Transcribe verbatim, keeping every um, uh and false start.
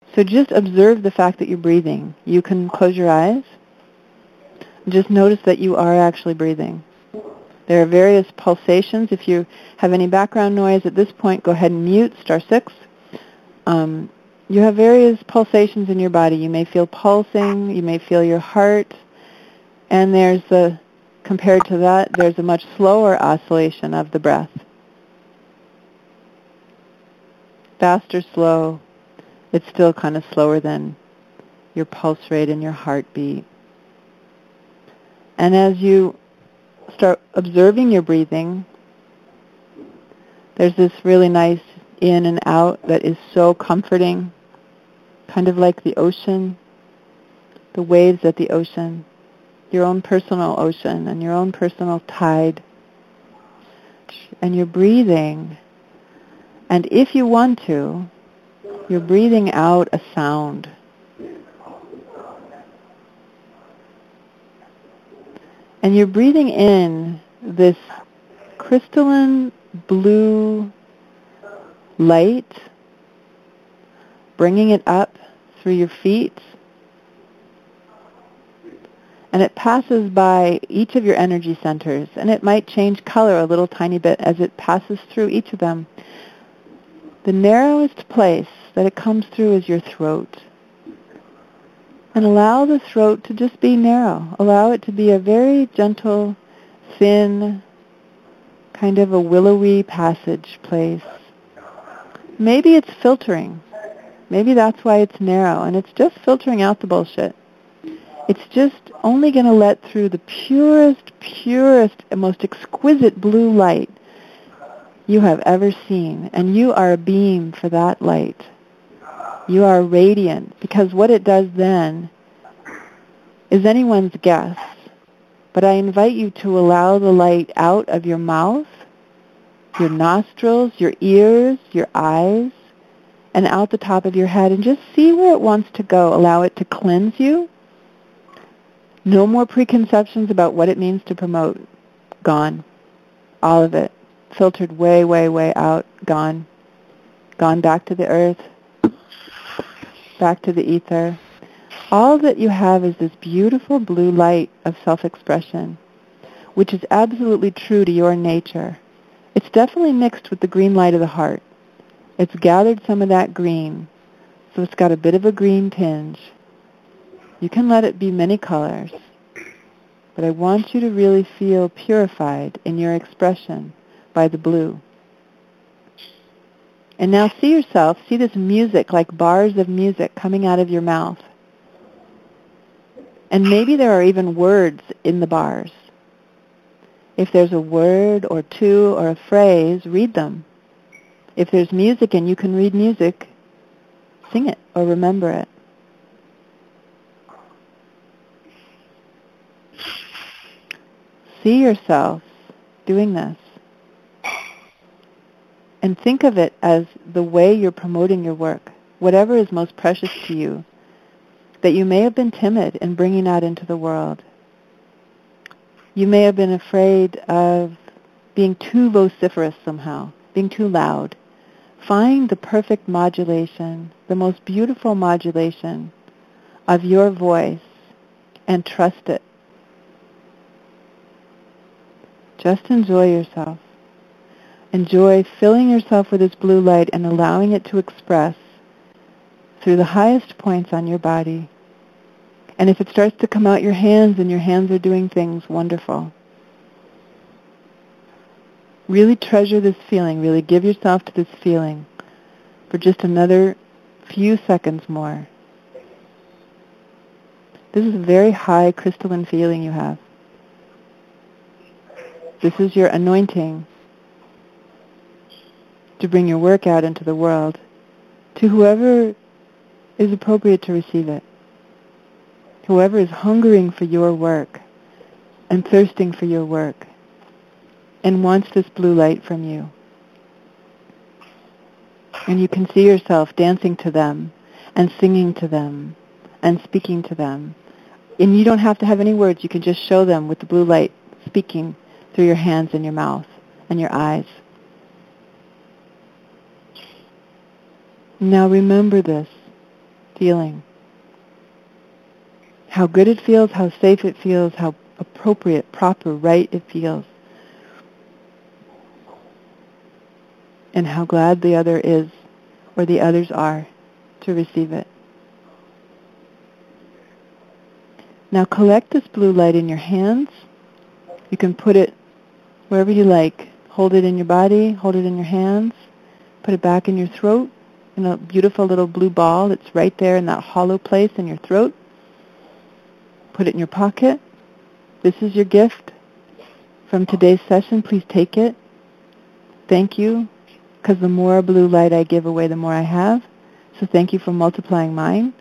So just observe the fact that you're breathing. You can close your eyes. Just notice that you are actually breathing. There are various pulsations. If you have any background noise at this point, go ahead and mute, star six. Um, you have various pulsations in your body. You may feel pulsing. You may feel your heart. And there's a, compared to that, there's a much slower oscillation of the breath. Fast or slow, it's still kind of slower than your pulse rate and your heartbeat. And as you start observing your breathing, there's this really nice in and out that is so comforting, kind of like the ocean, the waves at the ocean, your own personal ocean and your own personal tide. And you're breathing. And if you want to, you're breathing out a sound. And you're breathing in this crystalline blue light, bringing it up through your feet. And it passes by each of your energy centers. And it might change color a little tiny bit as it passes through each of them. The narrowest place that it comes through is your throat. And allow the throat to just be narrow. Allow it to be a very gentle, thin, kind of a willowy passage place. Maybe it's filtering. Maybe that's why it's narrow. And it's just filtering out the bullshit. It's just only going to let through the purest, purest, and most exquisite blue light you have ever seen. And you are a beam for that light. You are radiant, because what it does then is anyone's guess. But I invite you to allow the light out of your mouth, your nostrils, your ears, your eyes, and out the top of your head, and just see where it wants to go. Allow it to cleanse you. No more preconceptions about what it means to promote. Gone. All of it. Filtered way, way, way out. Gone. Gone back to the earth. Back to the ether. All that you have is this beautiful blue light of self-expression, which is absolutely true to your nature. It's definitely mixed with the green light of the heart. It's gathered some of that green, so it's got a bit of a green tinge. You can let it be many colors, but I want you to really feel purified in your expression by the blue. And now see yourself, see this music, like bars of music coming out of your mouth. And maybe there are even words in the bars. If there's a word or two or a phrase, read them. If there's music and you can read music, sing it or remember it. See yourself doing this. And think of it as the way you're promoting your work, whatever is most precious to you, that you may have been timid in bringing out into the world. You may have been afraid of being too vociferous somehow, being too loud. Find the perfect modulation, the most beautiful modulation of your voice, and trust it. Just enjoy yourself. Enjoy filling yourself with this blue light and allowing it to express through the highest points on your body. And if it starts to come out your hands and your hands are doing things, wonderful. Really treasure this feeling. Really give yourself to this feeling for just another few seconds more. This is a very high crystalline feeling you have. This is your anointing to bring your work out into the world to whoever is appropriate to receive it. Whoever is hungering for your work and thirsting for your work and wants this blue light from you. And you can see yourself dancing to them and singing to them and speaking to them. And you don't have to have any words. You can just show them with the blue light speaking through your hands and your mouth and your eyes. Now remember this. feeling. How good it feels, how safe it feels, how appropriate, proper, right it feels. And how glad the other is, or the others are, to receive it. Now collect this blue light in your hands. You can put it wherever you like. Hold it in your body, hold it in your hands, put it back in your throat, in a beautiful little blue ball that's right there in that hollow place in your throat. Put it in your pocket. This is your gift from today's session. Please take it. Thank you, because the more blue light I give away, the more I have. So thank you for multiplying mine.